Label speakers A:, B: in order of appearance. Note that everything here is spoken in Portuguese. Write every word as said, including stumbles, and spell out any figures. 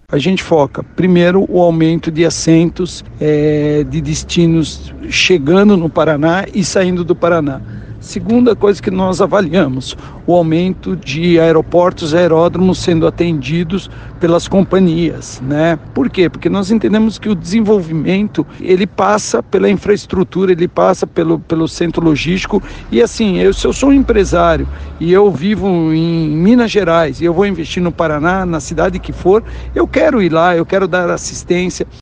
A: A gente foca, primeiro, o aumento de assentos é, de destinos chegando no Paraná e saindo do Paraná. Segunda coisa que nós avaliamos, o aumento de aeroportos e aeródromos sendo atendidos pelas companhias, né? Por quê? Porque nós entendemos que o desenvolvimento, ele passa pela infraestrutura, ele passa pelo, pelo centro logístico e assim, eu, se eu sou um empresário e eu vivo em Minas Gerais e eu vou investir no Paraná, na cidade que for, eu quero ir lá, eu quero dar assistência.